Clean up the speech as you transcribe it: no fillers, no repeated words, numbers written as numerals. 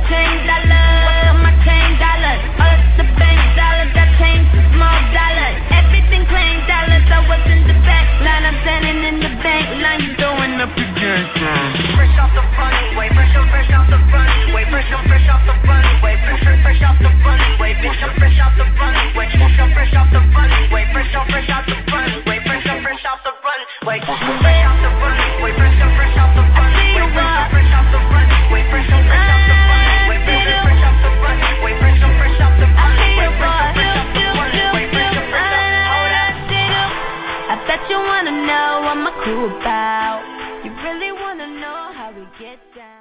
chain dollars. What's on my chain dollars? All of the bank dollars, got change to small dollars. Everything plain dollars, I was in the back line, I'm standing in the bank line, you throwing up your gang sign. Fresh off the runway, fresh off the runway, fresh off the runway, fresh off the runway, bitch, I'm fresh off the runway, fresh off the runway, fresh off the runway, fresh off the runway, fresh off the runway, fresh off the runway, fresh off the runway, fresh off the runway, fresh off the runway, fresh off the runway, fresh off the runway, fresh off the runway, fresh off I bet you wanna know what I'm cool about. You really wanna know how we get down.